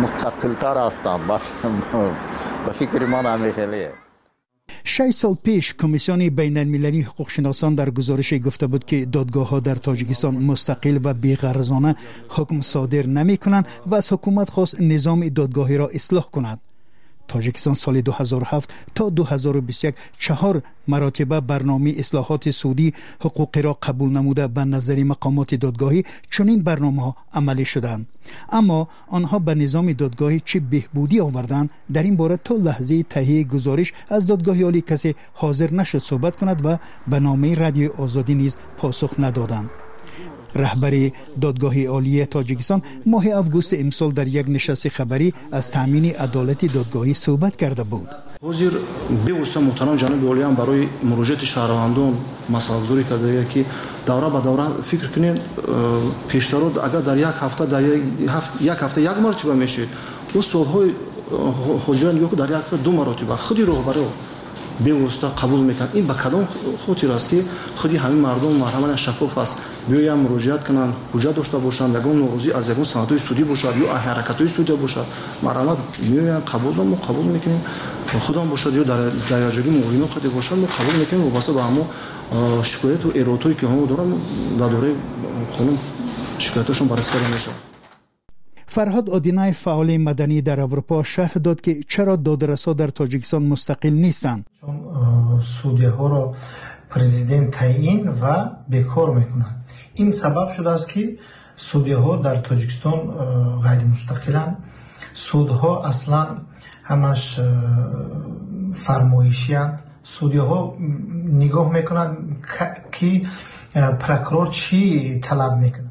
مستقل‌تر هستند. به فکر من همیشه 6 سال پیش کمیسیون بین المللی حقوق شناسان در گزارشی گفته بود که دادگاه ها در تاجیکستان مستقل و بی‌غرضانه حکم صادر نمی کنند و از حکومت خواست نظام دادگاهی را اصلاح کند. تاجیکستان سال 2007 تا 2021 4 مراتبه برنامه اصلاحات سودی حقوقی را قبول نموده به نظر مقامات دادگاهی چنین برنامه‌ها عملی شدند، اما آنها به نظام دادگاهی چه بهبودی آوردند در این باره تا لحظه تهیه گزارش از دادگاه عالی کسی حاضر نشد صحبت کند و به نامه رادیو آزادی نیز پاسخ ندادند. رهبر دادگاه عالی تاجیکستان ماه آگوست امسال در یک نشست خبری از تامین عدالت دادگاهی صحبت کرده بود. حاضر بیوسته محترم جناب عالی هم برای مراجعت شهروندان مسئله گذاری کرده که دوره به دوره فکر کنین پیشترات اگر در یک هفته یک مرتبه میشه و سالهای حاضران میگه در یک هفته 2 مرتبه خودی راهبری بیوسته قبول میکنن. این به کدام خاطر است که خودی همین مردم مرحله شفاف است بیایم مراجعت کنن، حجت داشته باشند، یگان نوروزی از یگان سندهای سودی باشد یا حرکت‌های سودی باشد، مرحله میایم قبول میکنیم خودم باشد یا در درجه‌گی مقیم خودی باشد ما قبول میکنیم و واسه به همو شکایت و ایرادایی که هم دارن در دوره قانون شکایتشون بررسی میشه. فرهاد آدینای فعال مدنی در اروپا شرح داد که چرا دادرسا در تاجیکستان مستقل نیستند. چون سودیه ها را پرزیدنت تعیین و بیکار میکنند. این سبب شده است که سودیه ها در تاجیکستان غیر مستقلند. سودها اصلا همش فرمایشی اند. سودیه ها نگاه میکنند که پروکرور چی طلب میکنه.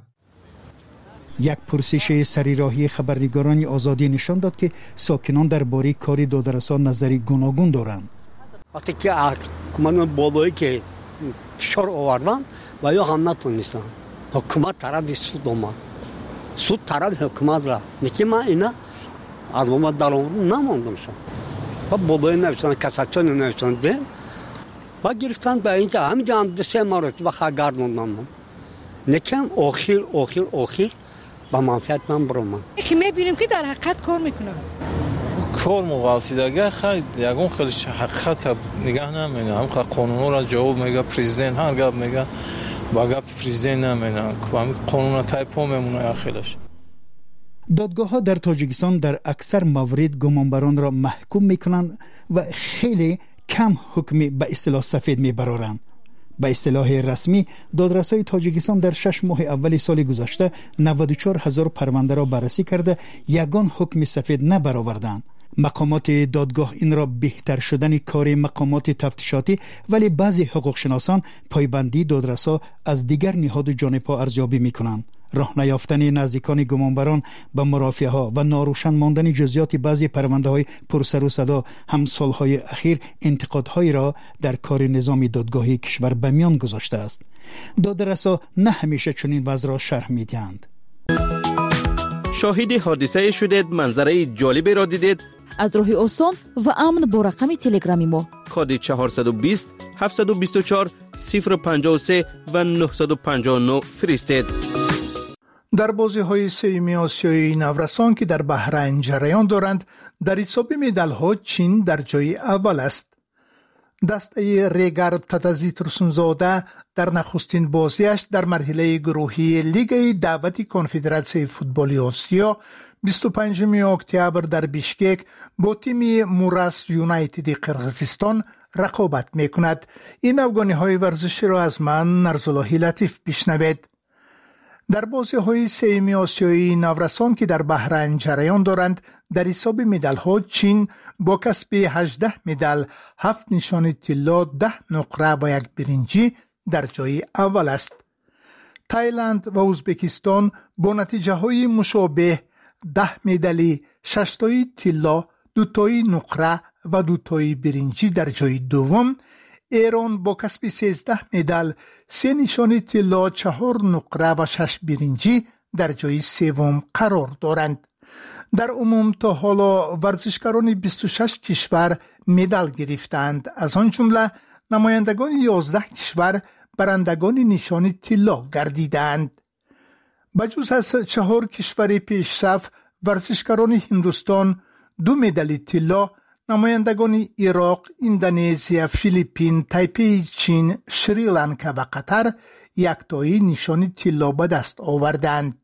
یک پرسش سریراهی خبرنگاران آزادی نشان داد که ساکنان درباره کار دادرسان نظری گوناگون دارند. وقتی که حکومت بالایی که فشار آوردن و یا هم نتونستن حکومت طرف سود آمد، سود طرف حکومت را نکی من اینا از ما در اون نماندم شد و بالایی نوشتن کساتون نوشتن دیم و گرفتن به اینجا همینجا هم 2-3 مرتبه گردوندم نکم آخر با منفعت من برام که میبینیم که در حقیقت کار میکنم کار مغالطه خیلی یگون خیلی حقیقت نگاه نمیکنه. هم قانون را جواب میگه پرزیدنت هر گپ میگه با گپ پرزیدنت نمیکنه هم قانون تایپو میمونه خیلیش. دادگاه ها در تاجیکستان در اکثر موارد گمانبران را محکوم میکنند و خیلی کم حکمی به اصطلاح سفید میبرارند. به اصطلاح رسمی دادرسای تاجیکستان در 6 ماه اول سال گذشته 94,000 پرونده را بررسی کرده یگان حکم سفید نبرآوردند. مقامات دادگاه این را بهتر شدن کار مقامات تفتیشاتی ولی بعضی حقوق شناسان پایبندی دادرسا از دیگر نهاد جانبها ارزیابی میکنند. راه نیافتن نزدیکان گمانبران به مرافعه ها و ناروشن ماندن جزئیات بعضی پرونده های پرسر و صدا هم سالهای اخیر انتقادهایی را در کار نظام دادگاهی کشور به میان گذاشته است. دادرسا نه همیشه چنین وضع را شرح میدهند. شاهد حادثه شدید، منظره جالبی را دیدید؟ از راه آسان و امن با رقم تلگرامی ما کد 420 724 053 و 959 فرستید. در بازی‌های سه‌م آسیایی نورسان که در بحرین جریان دارند، در حساب مدال‌ها چین در جای اول است. دسته ریگارد تاتازی ترسونزاده در نخستین بازیش در مرحله گروهی لیگ دعوت کنفدراسیون فوتبال آسیا 25 اکتبر در بیشکک با تیم موراس یونایتد قرقیزستان رقابت می‌کند. این افغانی‌های ورزشی را از من نرزالله لطیف بشنوید. در بازی‌های سه‌م آسیایی نورسان که در بحرین جریان دارند، در حساب مدال‌ها چین با کسب 18 مدال، 7 نشان طلا، 10 نقره و 1 برنجی در جای اول است. تایلند و ازبکستان با نتیجه‌های مشابه 10 مدالی، 6 تای طلا، 2 تای نقره و 2 تای برنجی در جای دوم. ایران با کسب 13 مدال، 3 نشان طلا، 4 نقره و 6 برنجی در جای سوم قرار دارند. در عموم تا حالا ورزشکاران 26 کشور مدال گرفتند. از آن جمله نمایندگان 11 کشور برندگان نشان طلا گردیدند. بجز از 4 کشور پیشرفت، ورزشکاران هندوستان 2 مدال طلا، نمایندگان عراق، اندونزیا، فیلیپین، تایپی چین، شریلانکا و قطر یکتایی نشان طلا به دست آوردند.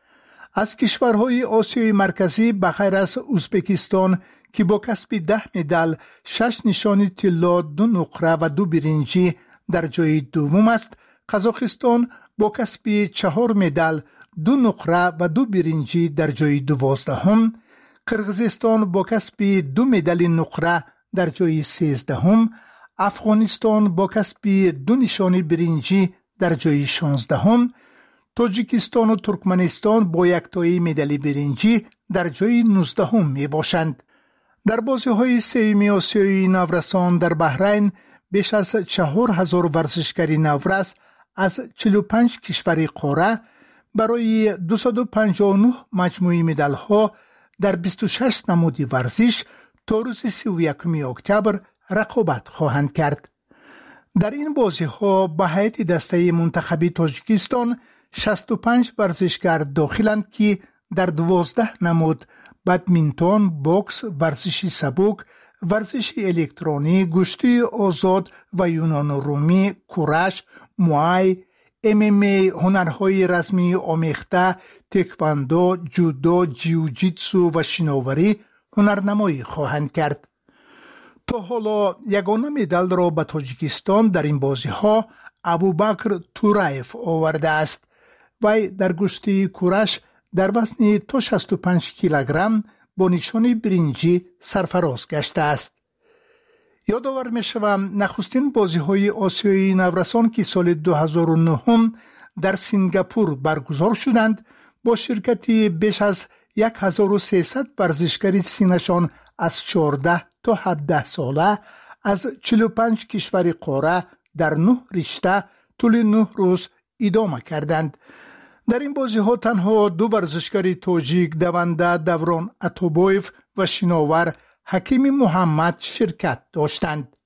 از کشورهای آسیای مرکزی بغیر از ازبکستان که با کسب 10 مدال، 6 نشان طلا، 2 نقره و 2 برنجی در جای دوم است. قزاقستان با کسب 4 مدال، 2 نقره و 2 برنجی در جای 12ام. قرغیزستان با کسب 2 مدال نقره در جای 13ام. افغانستان با کسب 2 نشان برنجی در جای 16ام. تاجیکستان و ترکمنستان با یکتایی مدال برنجی در جای 19ام می باشند. در بازی‌های سه‌م آسیایی نورسان در بحرین بیش از 4000 ورزشکار نورس از 45 کشور قاره برای 259 مجموعه مدال‌ها در 26 نمود ورزش تا روز 31 اکتبر رقابت خواهند کرد. در این بازی‌ها به هیئت دسته منتخبی تاجیکستان 65 ورزشکار داخلند که در 12 نمود بدمینتون، بوکس، ورزش سبک، ورزش الکترونی، گشتی آزاد و یونان رومی، کورش، موای، MMA، هنرهای رسمی آمیخته، تکواندو، جودو، جیوجیتسو و شناوری هنرنمایی خواهند کرد. تا حالا یگانه مدال را به تاجیکستان در این بازی‌ها ابوبکر تورایف آورده است. وی در گشتی کورش در وزن تا 65 کیلوگرم با نشان برنجی سرفراز گشته است. یادآور می‌شوم نخستین بازی‌های آسیایی نورسان که سال 2009 در سنگاپور برگزار شدند با شرکت بیش از 1300 ورزشکار سنشان از 14 تا 17 ساله از 45 کشور قاره در 9 رشته طول 9 روز ادامه کردند. در این بازی‌ها تنها 2 ورزشکار تاجیک دونده دوران اتوبویف و شناور حکیم محمد شرکت داشتند.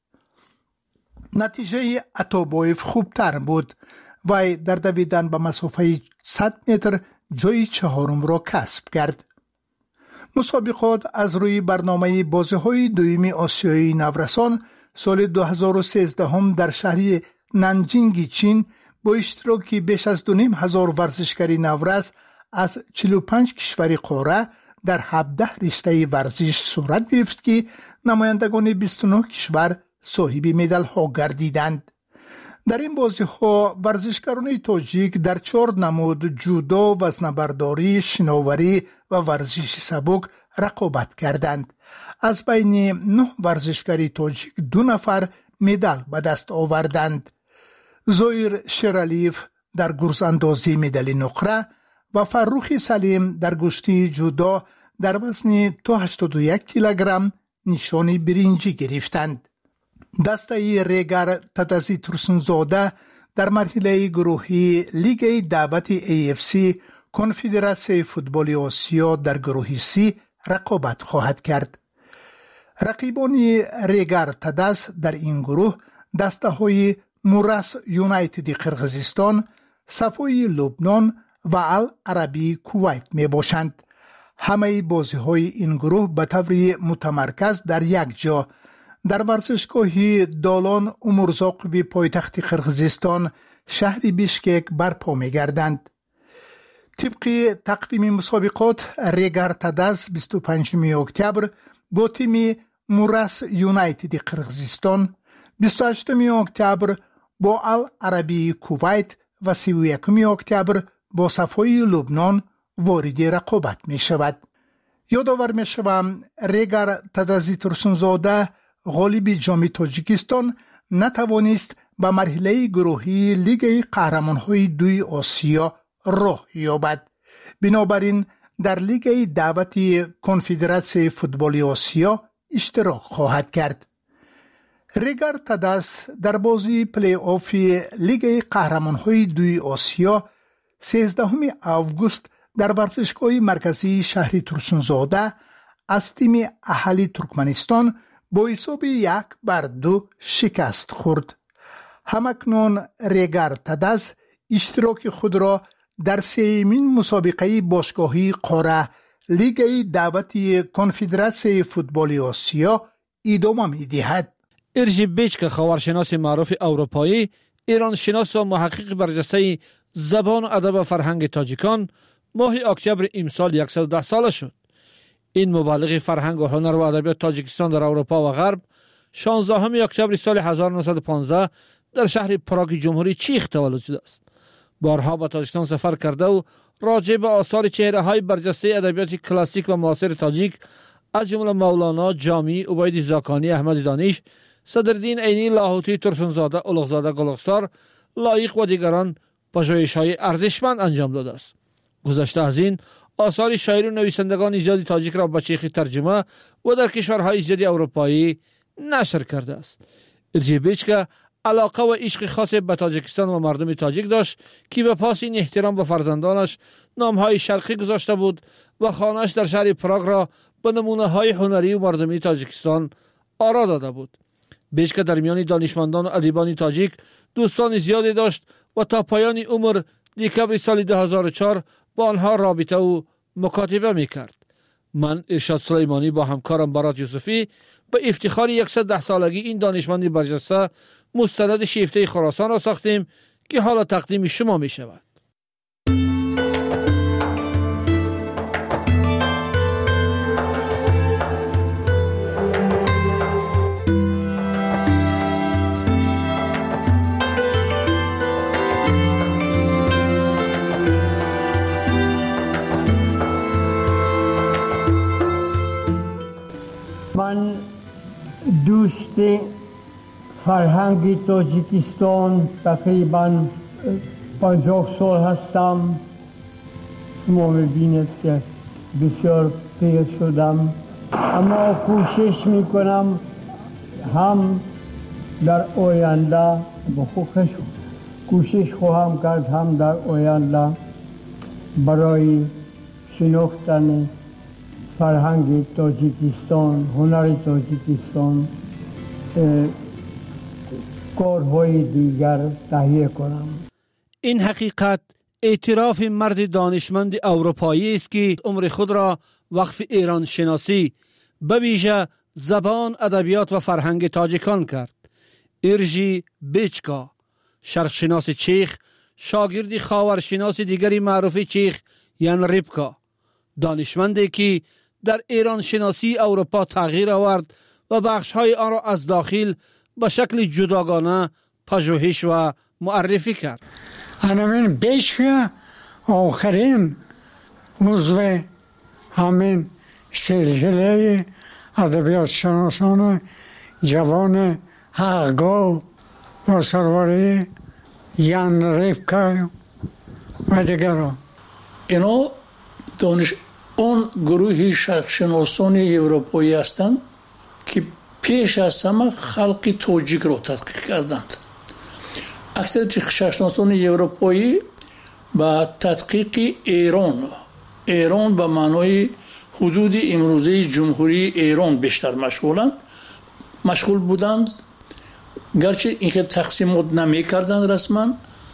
نتیجه اتوبویف خوبتر بود و در دویدن به مسافه 100 متر جای 4م را کسب کرد. مسابقات از روی برنامه بازی‌های دوم آسیایی نورسان سال 2013 در شهر نانجینگ چین با اشتراک بیش از 2500 ورزشکار نورس از 45 کشور قاره در 17 رشته ورزش صورت گرفت که نمایندگان 29 کشور صاحب مدال ها گردیدند. در این بازی ها ورزشکاران تاجیک در 4 نمود جودو، وزنه‌برداری، شناوری و ورزش سبک رقابت کردند. از بین 9 ورزشکار تاجیک 2 نفر مدال به دست آوردند. زویر شرالیف در گرزاندازی مدال نقره و فروخ سلیم در گشتی جودو در وزن تا 81 کیلوگرم نشان برنجی گرفتند. دسته ریگر تدزی ترسنزاده در مرحله گروهی لیگ دعوت AFC کنفدراسیون فوتبال آسیا در گروه C رقابت خواهد کرد. رقیبان ریگر تدز در این گروه دسته های موراس یونایتد قرغیزستان، صفای لبنان و العربی کویت می باشند. همه بازی های این گروه به طور متمرکز در یک جا در ورزشگاه دالان امورزاق و پایتخت قرغیزستان شهر بیشکک برپا می گردند. طبق تقویم مسابقات ریگر تدز 25 اکتبر با تیم موراس یونایتد قرغیزستان، 28 اکتبر با العربی کویت و 31 اکتبر با صفای لبنان وارد رقابت می شود. یادآور می شوم ریگر تدزی ترسنزاده غالب جام تاجیکستان نتوانست به مرحله گروهی لیگ قهرمان‌های 2 آسیا راه یابد. بنابراین در لیگ دعوت کنفدراسیون فوتبال آسیا اشتراک خواهد کرد. ریگر تدز در بازی پلی آف لیگ قهرمان‌های 2 آسیا 13 آگوست در ورزشگاه مرکزی شهر ترسنزاده از تیم اهلی ترکمنستان با حساب 1-2 شکست خورد. همکنون ریگر تدز اشتراک خود را در 3مین مسابقه باشگاهی قاره لیگ دعوتی کنفدراسیون فوتبال آسیا ادامه می‌دهد. ارژی بیچکا خاورشناس معروف اروپایی، ایران شناس و محقق برجسته زبان و ادب و فرهنگ تاجیکان، ماه اکتبر امسال 110 ساله شد. این مبلغ فرهنگ و هنر و ادبیات تاجیکستان در اروپا و غرب 16 اکتبر سال 1915 در شهر پراگ جمهوری چیخ تولد شده است. بارها به تاجیکستان سفر کرده و راجع به آثار چهره‌های برجسته ادبیات کلاسیک و معاصر تاجیک از جمله مولانا، جامی، عبید زاکانی، احمد دانش، صدرالدین عینی، لاهوتی، ترسونزاده، اولغزاده گلخسار، لایق و دیگران پژوهش‌های ارزشمند انجام داده است. گذشته از این آثار شاعر و نویسندگان زیادی تاجیک را به چیخی ترجمه و در کشورهای زیادی اروپایی نشر کرده است. ارژی بیچکا علاقه و عشق خاص به تاجیکستان و مردم تاجیک داشت که به پاس این احترام به فرزندانش نامهای شرقی گذاشته بود و خانه‌اش در شهر پراگ را به نمونه‌های هنری و مردمی تاجیکستان آرا داده بود. بیچکا در میان دانشمندان و ادیبان تاجیک دوستان زیادی داشت و تا پایان عمر دکبر سال 2004 با آنها رابطه و مکاتبه میکرد. من ارشاد سلیمانی با همکارم برات یوسفی به افتخار 110 سالگی این دانشمند برجسته مستند شیفته خراسان را ساختیم که حالا تقدیم شما می شود. من دوست فرهنگ تاجیکستان تقریبا 50 سال هستم. شما می‌بینید که بسیار پیر شدم، اما کوشش میکنم هم در آینده کوشش خواهم کرد هم در آینده برای شناختن فرهنگ تاجیکستان، هنر تاجیکستان کارهای دیگر تهیه کنم. این حقیقت اعتراف مرد دانشمند اروپایی است که عمر خود را وقف ایران شناسی به ویژه زبان، ادبیات و فرهنگ تاجیکان کرد. ارژی بیچکا، شرق شناس چیخ، شاگرد خاورشناس دیگری معروف چیخ یان ریبکا، دانشمندی که در ایران شناسی اروپا تغییر آورد و بخش‌های آن را از داخل به شکل جداگانه پژوهش و معرفی کرد. همین بیچکا آخرین عضو همین سلسله ادبیات شناسان جوان حق‌گو و سروری یان ریبکا و دیگران. اینا اون گروهی شرقشناسان اروپایی هستند که پیش از همه خلق تاجیک را تحقیق کردند. اکثر شرقشناسان اروپایی با تحقیق ایران به معنای حدود امروزه جمهوری ایران بیشتر مشغول بودند، گرچه اینکه تقسیمات نمی کردند رسما.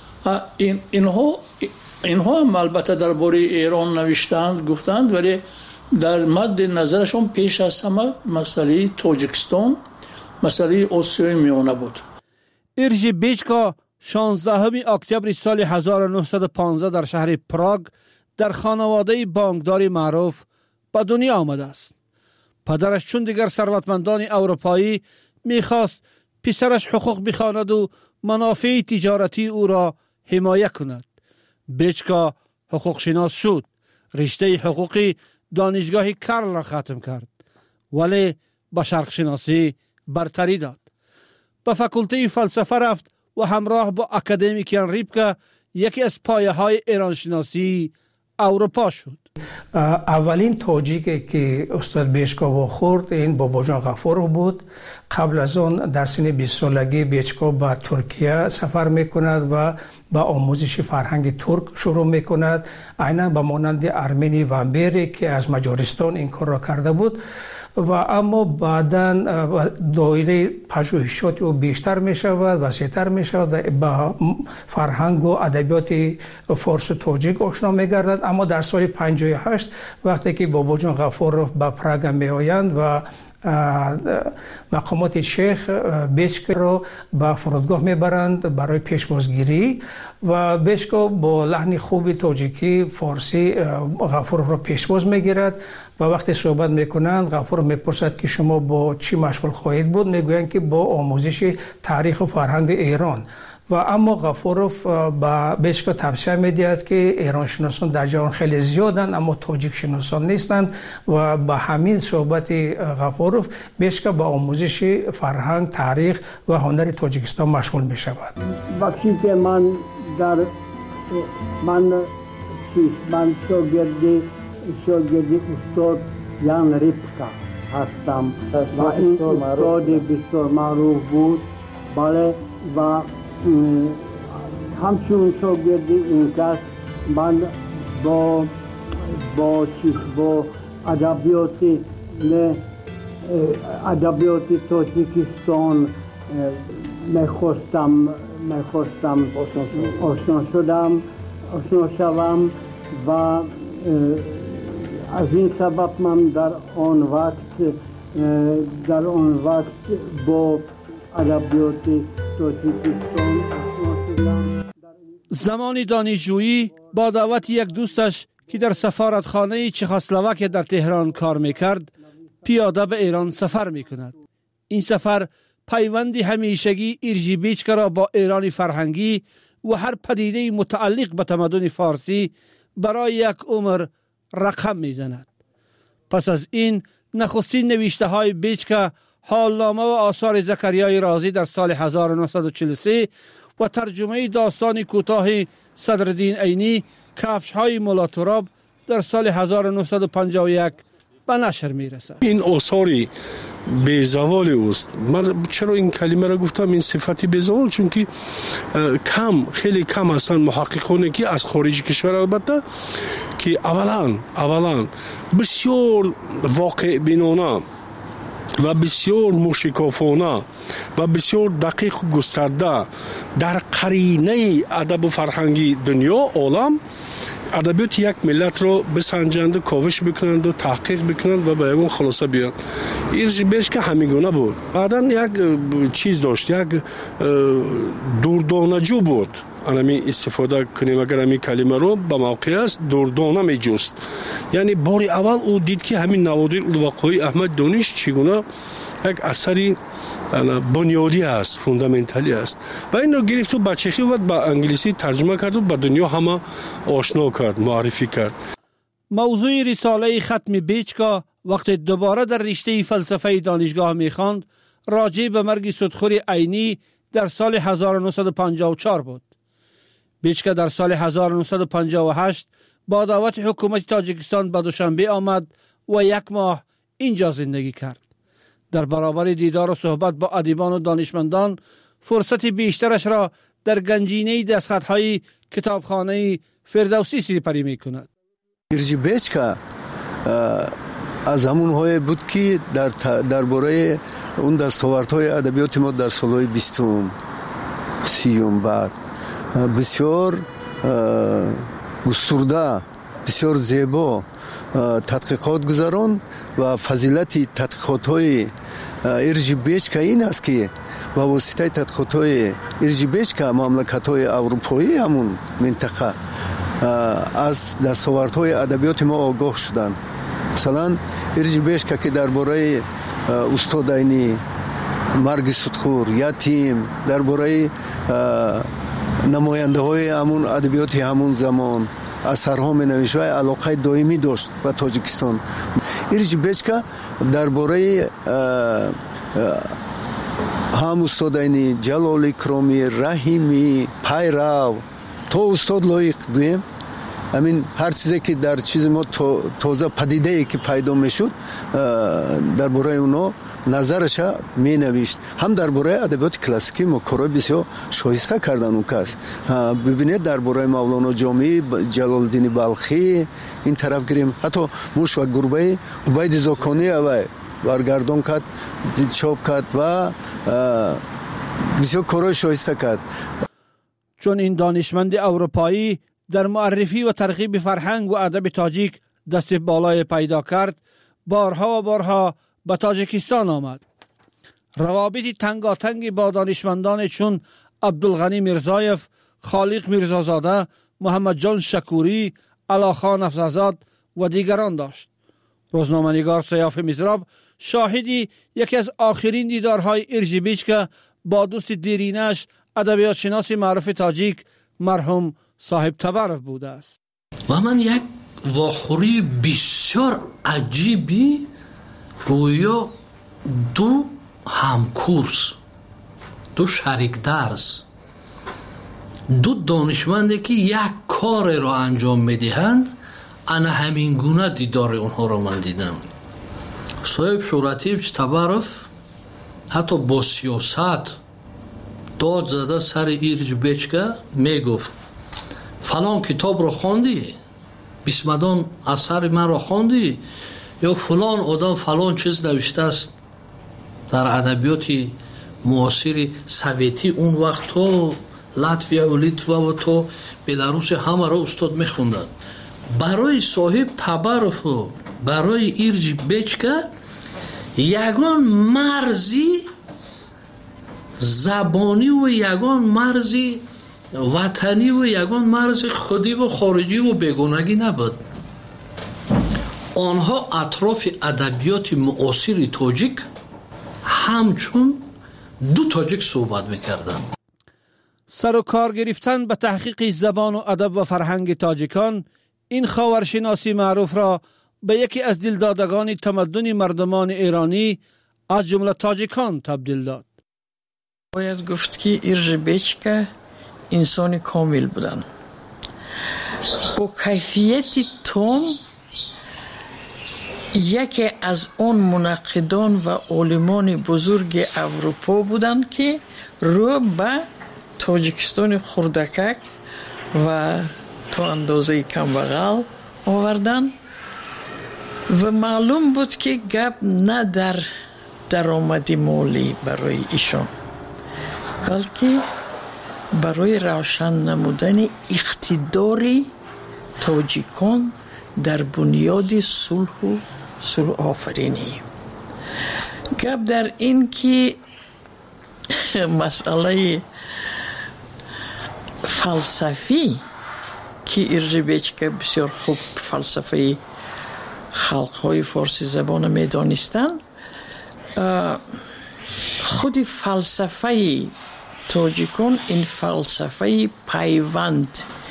اینها هم البته درباره ایران نوشتند، گفتند، ولی در مد نظرشون پیش از همه مسئله تاجیکستان، مسئله آسیای میانه بود. ارژی بیچکا 16 اکتبر سال 1915 در شهر پراگ در خانواده بانکداری معروف به دنیا آمده است. پدرش چون دیگر ثروتمندان اروپایی میخواست پسرش حقوق بخواند و منافع تجارتی او را حمایت کند. بیچکا حقوق شناس شد. رشته حقوقی دانشگاه کرل را ختم کرد، ولی به شرق شناسی برتری داد. به فاکولته فلسفه رفت و همراه با اکادمیکیان ریبکا یکی از پایه های ایران شناسی اروپا شد. اولین تاجیکی که استاد بیچکا خورد این بابا جان غفور بود. قبل از اون در سن 20 سالگی بیچکا به ترکیه سفر میکند و با آموزش فرهنگ ترک شروع میکند، عیناً به مانند ارمنی و امبری که از مجارستان این کار را کرده بود. و اما بعداً دایره پژوهشات او بیشتر می شود، وسیع‌تر می شود و با فرهنگ و ادبیات فارس و تاجیک آشنا می گردد. اما در سال 52 58 وقتی که بابا جان غفورов به پراگ می آیند و مقامات شیخ بیچکا رو به فرودگاه میبرند برای پیشبازگیری و بیچکا با لحن خوب تاجیکی فارسی غفورov رو پیشباز میگیرد و وقتی صحبت میکنند غفورov میپرسد که شما با چی مشغول خواهید بود؟ میگویند که با آموزش تاریخ و فرهنگ ایران. و اما غفورov با بیچکا توصیه میدهد که ایران شناسان در جهان خیلی زیادند اما تاجیک شناسان نیستند و با همین صحبت غفورov بیچکا با آموزش فرهنگ، تاریخ و هنر تاجیکستان مشغول می شود. وقتی که من شاگردی استاد یان ریپکا هستم و این استاد بسیار معروف بود. بله و همچون شاگردی این کس من با ادبیات تاجیکستان میخواستم آشنا شوم و از این سبب من در آن وقت با ادبیات تاجیکستان آشنا شدم. زمان دانشجویی با دعوت یک دوستش که در سفارتخانه چخسلواکیه در تهران کار میکرد پیاده به ایران سفر میکند. این سفر پیوندی همیشگی ایرجی بیچکا را با ایران فرهنگی و هر پدیده متعلق به تمدن فارسی برای یک عمر رقم میزند. پس از این نخستین نوشته های بیچکا حالنامه و آثار زکریای رازی در سال 1943 و ترجمه داستان کوتاه صدرالدین عینی کفش های مولا تراب در سال 1951 به نشر می رسد. این آثاری بیزوال اوست. من چرا این کلمه را گفتم این صفتی بیزوال؟ چون که خیلی کم هستند محققانی که از خارج کشور البته که اولا بسیار واقع بینانه و بسیار موشکافانه و بسیار دقیق و گسترده در قرینه ادب و فرهنگی دنیا عالم ادبیات یک ملت رو بسنجند و کاوش بکنند و تحقیق بکنند و به یکون خلاصه بیان. ایرج بیچکا همیگونه بود. بعدا یک چیز داشت، یک دوردانجو بود. انمی استفاده کنیم اگر همین کلمه رو به موقع است دوردانه می جست. یعنی باری اول او دید که همین نوادر الوقای احمد دانش چگونه یک اثری بنیادی است، فوندامنتالی است و این رو گرفت و به چخی و به انگلیسی ترجمه کرد و به دنیا همه آشنا کرد، معرفی کرد. موضوع رساله ختم بیچکا وقتی دوباره در رشته فلسفه دانشگاه میخواند راجع به مرگ صدخور عینی در سال 1954 بود. بیچکا در سال 1958 با دعوت حکومت تاجیکستان به دوشنبه آمد و یک ماه اینجا زندگی کرد. در برابر دیدار و صحبت با ادیبان و دانشمندان فرصت بیشترش را در گنجینه دستخط‌های کتابخانه فردوسی سپری می‌کند. ایرج بیچکا از همون‌های بود که درباره اون دستاوردهای ادبیات ما در سال‌های 20 30 بعد بسیار گسترده، بسیار زیبا تحقیقات گذاران و فضیلت تحقیقات‌های ایرج بیچکا این است که با واسطه تحقیقات‌های ایرج بیچکا مملکت‌های اروپایی همون منطقه از دستاوردهای ادبیات ما آگاه شدند. مثلا ایرج بیچکا که درباره استاد عینی، مرگ صدخور، یتیم، درباره نماینده‌های همون ادبیات همون زمان اثرها می‌نوشت و علاقه دائمی داشت به تاجیکستان. ایرج بیچکا درباره هم استاد عینی، جلال اکرامی، رحیمی، پیرو تا استاد لایق گویم همین هر چیزی که در چیز ما تازه پدیده‌ای که پیدا میشد درباره اونا نظرش می نوشت. هم درباره ادبیات کلاسیکی ما کارهای بسیار شایسته کردن اون کس. ببینید درباره مولانا جامی، جلال الدین بلخی این طرف گیریم، حتی موش و گربه عبید زاکانی اوی برگردان کرد، چاپ کرد و بسیار کارهای شایسته کرد. چون این دانشمند اروپایی در معرفی و ترغیب فرهنگ و ادب تاجیک دست بالای پیدا کرد بارها و بارها به تاجیکستان آمد. روابط تنگاتنگی با دانشمندان چون عبدالغنی میرزایف، خالق میرزازاده، محمد جان شکوری، علاخان افزازاد و دیگران داشت. روزنامه‌نگار سیاف میزراب شاهدی یکی از آخرین دیدارهای ارژی بیچکا با دوست دیرینش ادبیات شناس معروف تاجیک مرحوم صاحب تبرف بوده است. و من یک واخوری بسیار عجیبی گویا دو همکورس، دو شریک درس، دو دانشمندی که یک کار را انجام میدهند، انا همین گونه دیدار اونها را من دیدم. صاحب شوراتیوچ تبرف حتی با سیاست داد زده سر ارژ بیچکا میگفت فلان کتاب را خواندی، بیسمدان اثر من را خواندی، یا فلان آدم فلان چیز نوشته است در ادبیات معاصر سویتی اون وقت تو لاتویا و لیتوا و تو بلاروس همه را استاد میخوندن. برای صاحب تبرف و برای ارژ بیچکا یگان مرزی زبانی و یگان مرزی وطنی و یگان مرز خودی و خارجی و بیگانگی نبود. آنها اطراف ادبیات معاصر تاجیک همچون دو تاجیک صحبت میکردن. سر و کار گرفتن به تحقیق زبان و ادب و فرهنگ تاجیکان این خاورشناسی معروف را به یکی از دلدادگان تمدن مردمان ایرانی از جمله تاجیکان تبدیل داد. باید گفت که ارژ بیچکا انسان کامل بودن، با کیفیت تون یکی از اون منقدان و علمان بزرگ اروپا بودند که رو به تاجیکستان خردکک و تا اندازه کمبغل آوردن و معلوم بود که گپ نه در درآمد مالی برای ایشان، بلکه برای روشن نمودن اقتدار تاجیکان در بنیاد صلح و صلح آفرینی. گپ در این که مسئله فلسفی که ارژ بیچکا بسیار خوب فلسفه خلقهای فارسی زبان می دانستن، خود فلسفه تاجیکان این فلسفه پیوند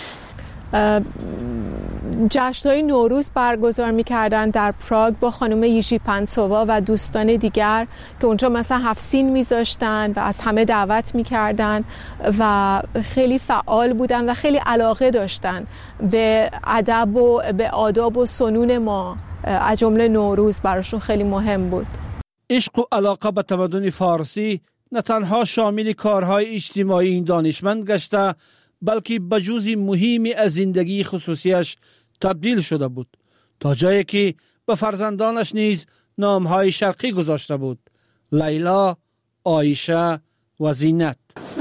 جشن‌های نوروز برگزار می‌کردن در پراگ با خانم ییژی پنسووا و دوستان دیگر که اونجا مثلا 7 سین می‌ذاشتن و از همه دعوت می‌کردن و خیلی فعال بودن و خیلی علاقه داشتن به ادب و به آداب و سنون ما، از جمله نوروز براشون خیلی مهم بود. عشق و علاقه به تمدن فارسی نه تنها شامل کارهای اجتماعی این دانشمند گشته، بلکه به جزئی مهمی از زندگی خصوصیش تبدیل شده بود، تا جایی که به فرزندانش نیز نامهای شرقی گذاشته بود: لیلا، عایشه و زینت.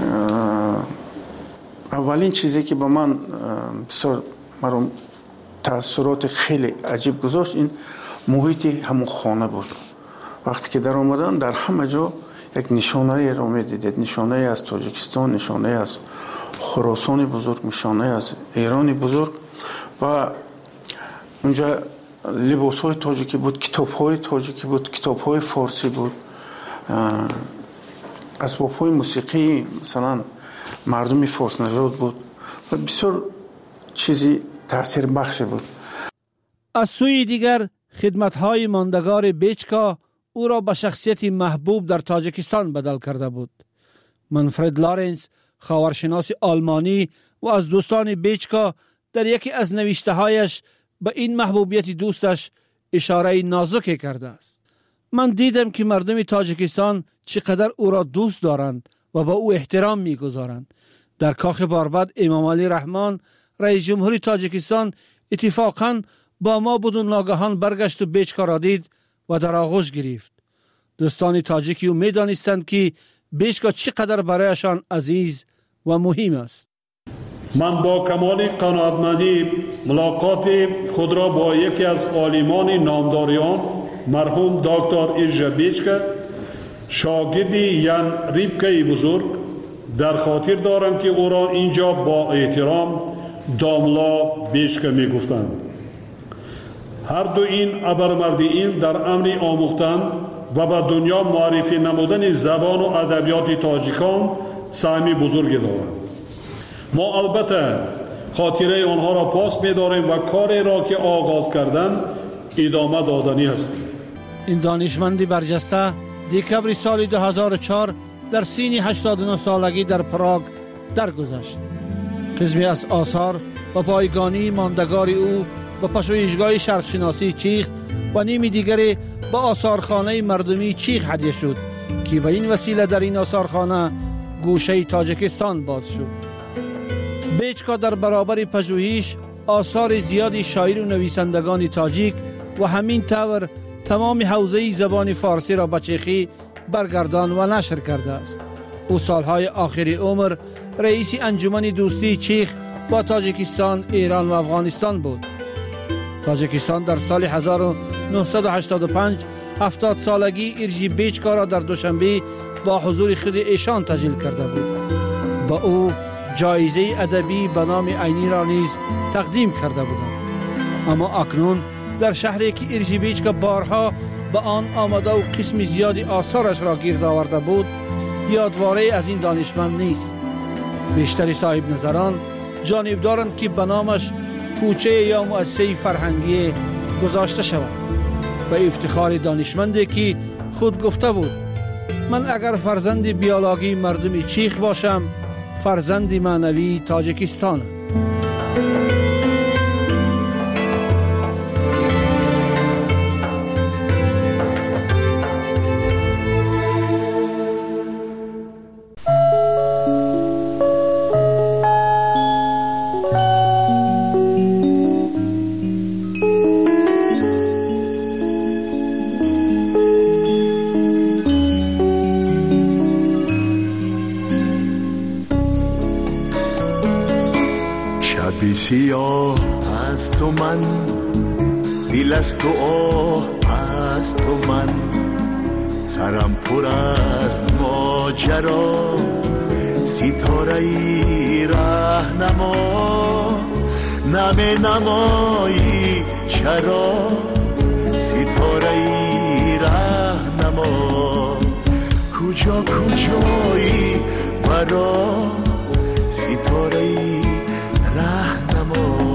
اولین چیزی که به من بسیار مرا تأثیرات خیلی عجیب گذاشت این محیط همون خانه بود. وقتی که در آمدن در همه جا یک نشانه را می‌دیدید، نشانه از تاجیکستان، نشانه از خراسان بزرگ، نشانه از ایران بزرگ و اونجا لباس‌های تاجیکی بود، کتاب‌های تاجیکی بود، کتاب‌های فارسی بود، اسباب‌های موسیقی مثلا مردمی فارس نژاد بود و بسیار چیزی تأثیر بخش بود. از سوی دیگر خدمت‌های ماندگار بیچکا او را به شخصیت محبوب در تاجیکستان بدل کرده بود. منفرد لارنس، خاورشناس آلمانی و از دوستان بیچکا، در یکی از نوشته‌هایش به این محبوبیت دوستش اشاره نازکی کرده است. من دیدم که مردم تاجیکستان چقدر او را دوست دارند و به او احترام می‌گذارند. در کاخ باربد امام علی رحمان رئیس جمهوری تاجیکستان اتفاقاً با ما بدون ناگهان برگشت و بیچکا را دید و در آغوش گرفت. دوستان تاجیکی او می‌دانستند که بیچکا چقدر برایشان عزیز و مهم است. من با کمال قناعتمندی ملاقات خود را با یکی از عالمان نامداریان مرحوم دکتر ایرژا بیچکا شاگردی یان ریبکای بزرگ در خاطر دارم که او را اینجا با احترام داملا بیچکا می گفتند. هر دو این ابرمردیین در امر آموختن و به دنیا معرفی نمودن زبان و ادبیات تاجیکان سهمی بزرگی دارند. ما البته خاطره آنها را پاس می‌داریم و کاری را که آغاز کردند ادامه دادنی است. این دانشمند برجسته دکبر سال 2004 در سن 89 سالگی در پراگ درگذشت. قسمی از آثار و پایگانی ماندگار او به پژوهشگاه شرقشناسی چیخ و نیم دیگری به آثارخانه مردمی چیخ هدیه شد که به این وسیله در این آثارخانه گوشه تاجیکستان باز شد. بیچکا در برابر پژوهش آثار زیادی شاعر و نویسندگان تاجیک و همین طور تمام حوزه زبان فارسی را به چیخی برگردان و نشر کرده است. او سالهای آخری عمر رئیس انجمن دوستی چیخ با تاجیکستان، ایران و افغانستان بود. تاجیکستان در سال 1985 70 سالگی ایرژی بیچکا را در دوشنبه با حضور خود ایشان تجلیل کرده بود. با او جایزه ادبی به نام عینی را نیز تقدیم کرده بودند. اما اکنون در شهری که ایرژی بیچکا بارها به آن آمده و قسم زیادی آثارش را گرد آورده بود، یادواره از این دانشمند نیست. بیشتر صاحب نظران جانب دارند که به نامش کوچه یا مؤسسه فرهنگی گذاشته شود. به افتخار دانشمندی که خود گفته بود: من اگر فرزند بیولوژی مردم چیخ باشم، فرزند معنوی تاجیکستانم. سیاه از تو من، دل از تو آه از تو من، سرم پر از ماجرا، ستاره ای راهنما، نمی نمایی چرا، ستاره ای راهنما، کجا کجایی برا، ستاره ای راهنما.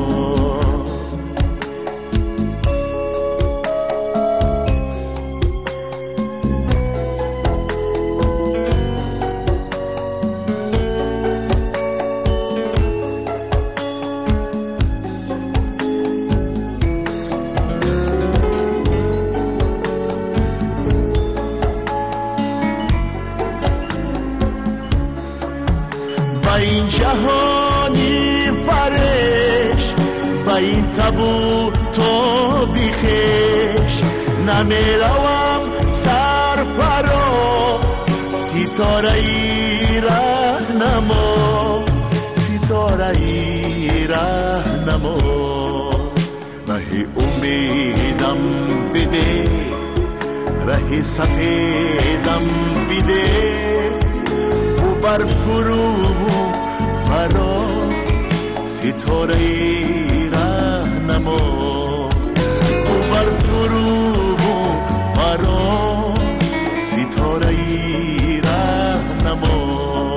با این جهانی پرش، با این تابو تو بیخش، نمیروم سر پرا، ستاره ای راهنما، ستاره ای راهنما. راه امیدم بده، راه سفیدم بده، و بر فرو فرا، ستاره ای راهنما، و بر فرو فرا، ستاره ای راهنما.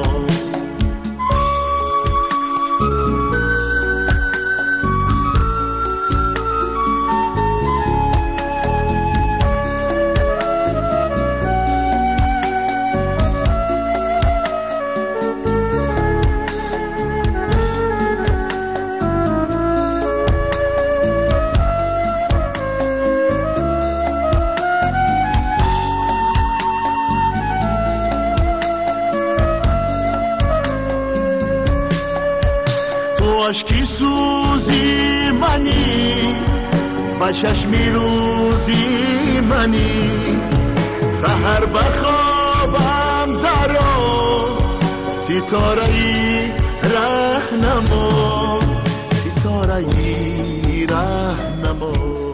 عشقی سوزی منی، با چشمی روزی منی، سحر بخوابم درا، ستاره ای رهنما ستاره ای رهنما